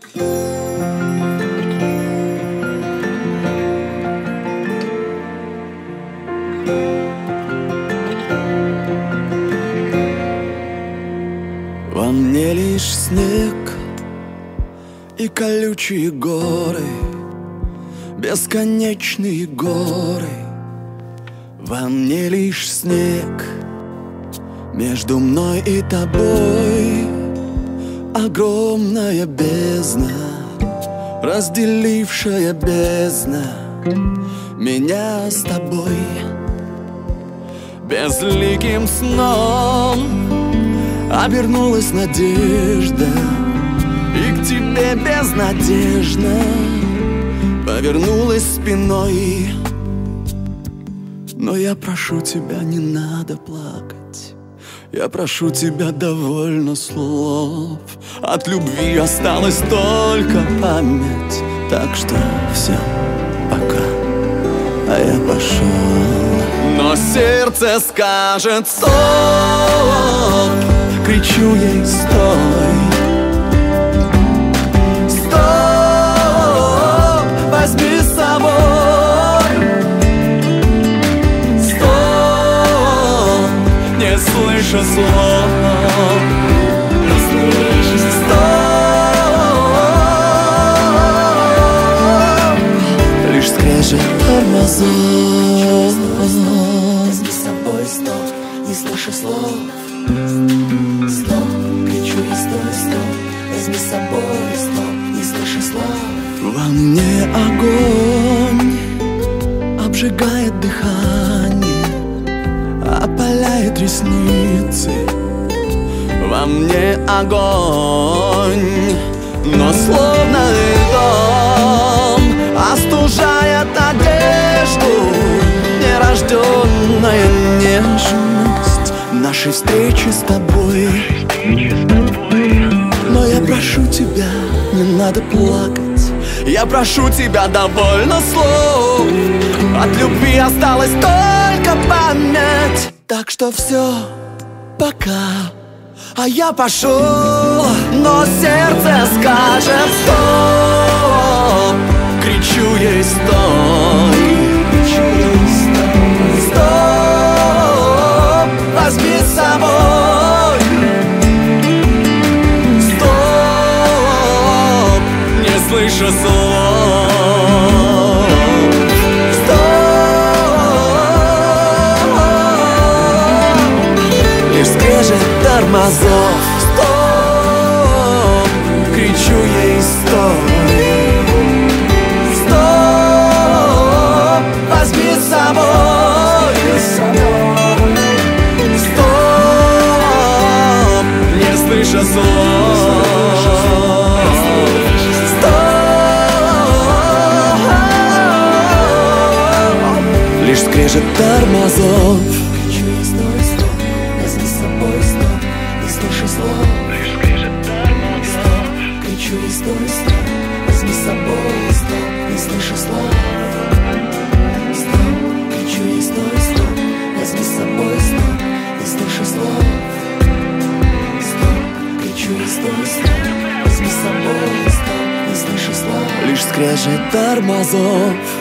Во мне лишь снег и колючие горы, бесконечные горы. Во мне лишь снег, между мной и тобой огромная бездна, разделившая бездна меня с тобой. Безликим сном обернулась надежда, и к тебе безнадежно повернулась спиной. Но я прошу тебя, не надо плакать, я прошу тебя, довольно слов. От любви осталась только память, так что все, пока, а я пошел. Но сердце скажет стоп, кричу ей стой. Стоп, возьми с собой. Стоп, не слышу слов. Стоп, лишь скрежет тормозов. Возьми с собой, стоп, не слышу слов. Стоп, кричу и стой, стоп. Возьми с собой, стоп, не слышу слов. Во мне огонь обжигает дыхание, опаляет ресницы. Во мне огонь, но словно дом остужает одежду. Нерожденная нежность нашей встречи с тобой. Но я прошу тебя, не надо плакать, я прошу тебя, довольно слов. От любви осталась только память, так что все, пока, а я пошел. Но сердце скажет стоп, кричу ей стой. Стоп, возьми с собой. Стоп, не слышу слов. Стоп, лишь скрежет тормозов. Стоп, кричу ей стой. Стоп, возьми с собой. Стоп, не слышу слов. Стоп, лишь скрежет тормозов. Кричу и стой, стоп. Возьми с собой, стоп, не слышу слов. Стоп, кричу и стой, стоп. Возьми с собой, стоп, не слышу слов. Стоп, кричу и стой, стоп. Возьми с собой, стоп, не слышу слов. Стоп, кричу и стой, стоп. Возьми с собой, стоп, не слышу слов. Лишь скрежет тормозов.